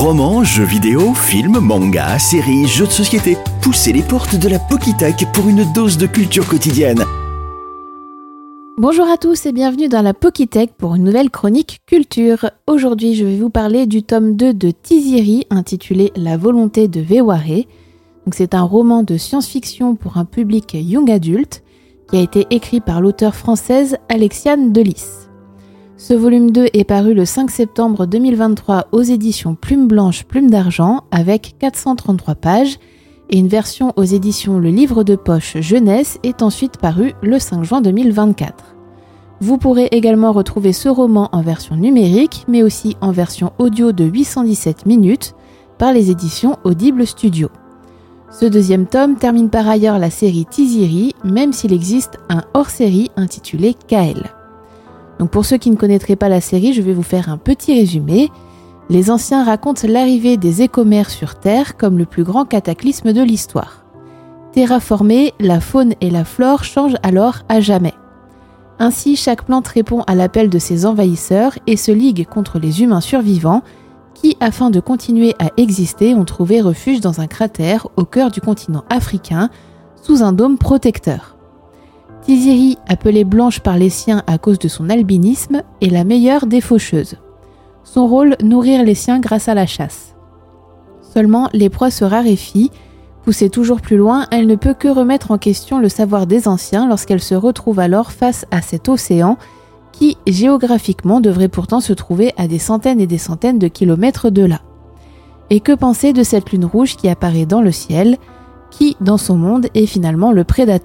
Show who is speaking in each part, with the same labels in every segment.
Speaker 1: Romans, jeux vidéo, films, mangas, séries, jeux de société. Poussez les portes de la Pokitech pour une dose de culture quotidienne.
Speaker 2: Bonjour à tous et bienvenue dans la Pokitech pour une nouvelle chronique culture. Aujourd'hui, je vais vous parler du tome 2 de Tiziri intitulé La volonté de Veware. Donc, c'est un roman de science-fiction pour un public young adulte qui a été écrit par l'auteure française Alexiane Delis. Ce volume 2 est paru le 5 septembre 2023 aux éditions Plume Blanche, Plume d'Argent avec 433 pages et une version aux éditions Le Livre de Poche Jeunesse est ensuite parue le 5 juin 2024. Vous pourrez également retrouver ce roman en version numérique mais aussi en version audio de 817 minutes par les éditions Audible Studio. Ce deuxième tome termine par ailleurs la série Tiziri, même s'il existe un hors-série intitulé Kael. Donc pour ceux qui ne connaîtraient pas la série, je vais vous faire un petit résumé. Les anciens racontent l'arrivée des écomères sur Terre comme le plus grand cataclysme de l'histoire. Terraformée, la faune et la flore changent alors à jamais. Ainsi, chaque plante répond à l'appel de ses envahisseurs et se ligue contre les humains survivants qui, afin de continuer à exister, ont trouvé refuge dans un cratère au cœur du continent africain, sous un dôme protecteur. Tiziri, appelée Blanche par les siens à cause de son albinisme, est la meilleure des faucheuses. Son rôle, nourrir les siens grâce à la chasse. Seulement, les proies se raréfient. Poussée toujours plus loin, elle ne peut que remettre en question le savoir des anciens lorsqu'elle se retrouve alors face à cet océan qui, géographiquement, devrait pourtant se trouver à des centaines et des centaines de kilomètres de là. Et que penser de cette lune rouge qui apparaît dans le ciel, qui, dans son monde, est finalement le prédateur ?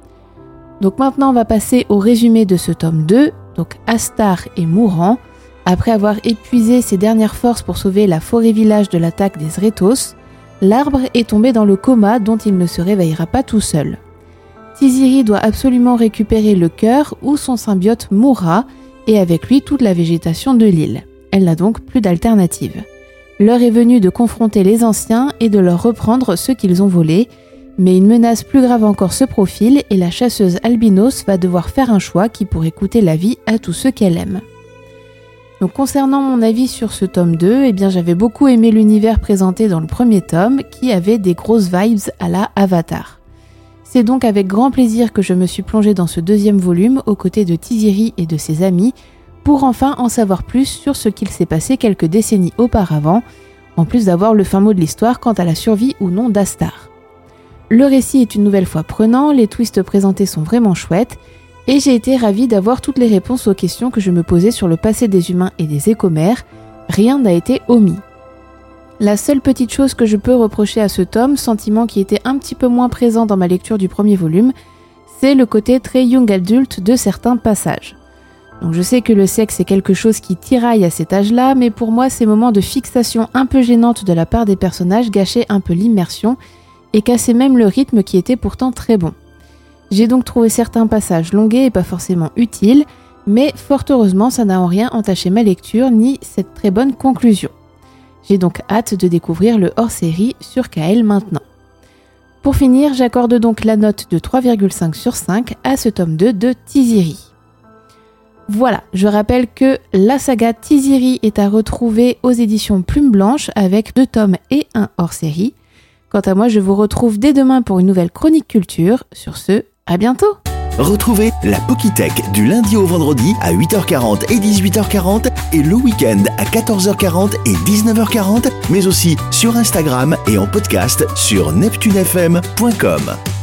Speaker 2: Donc maintenant, on va passer au résumé de ce tome 2. Donc Astar est mourant. Après avoir épuisé ses dernières forces pour sauver la forêt village de l'attaque des Zretos, l'arbre est tombé dans le coma dont il ne se réveillera pas tout seul. Tiziri doit absolument récupérer le cœur où son symbiote mourra et avec lui toute la végétation de l'île. Elle n'a donc plus d'alternative. L'heure est venue de confronter les anciens et de leur reprendre ce qu'ils ont volé. Mais une menace plus grave encore se profile et la chasseuse albinos va devoir faire un choix qui pourrait coûter la vie à tous ceux qu'elle aime. Donc concernant mon avis sur ce tome 2, j'avais beaucoup aimé l'univers présenté dans le premier tome qui avait des grosses vibes à la Avatar. C'est donc avec grand plaisir que je me suis plongée dans ce deuxième volume aux côtés de Tiziri et de ses amis pour enfin en savoir plus sur ce qu'il s'est passé quelques décennies auparavant, en plus d'avoir le fin mot de l'histoire quant à la survie ou non d'Astar. Le récit est une nouvelle fois prenant, les twists présentés sont vraiment chouettes, et j'ai été ravie d'avoir toutes les réponses aux questions que je me posais sur le passé des humains et des écomères, rien n'a été omis. La seule petite chose que je peux reprocher à ce tome, sentiment qui était un petit peu moins présent dans ma lecture du premier volume, c'est le côté très young adulte de certains passages. Donc je sais que le sexe est quelque chose qui tiraille à cet âge-là, mais pour moi ces moments de fixation un peu gênantes de la part des personnages gâchaient un peu l'immersion, et casser même le rythme qui était pourtant très bon. J'ai donc trouvé certains passages longuets et pas forcément utiles, mais fort heureusement ça n'a en rien entaché ma lecture ni cette très bonne conclusion. J'ai donc hâte de découvrir le hors-série sur Kael maintenant. Pour finir, j'accorde donc la note de 3,5 sur 5 à ce tome 2 de Tiziri. Voilà, je rappelle que la saga Tiziri est à retrouver aux éditions Plume Blanche avec 2 tomes et un hors-série. Quant à moi, je vous retrouve dès demain pour une nouvelle chronique culture. Sur ce, à bientôt.
Speaker 1: Retrouvez la Pokitech du lundi au vendredi à 8h40 et 18h40 et le week-end à 14h40 et 19h40, mais aussi sur Instagram et en podcast sur neptunefm.com.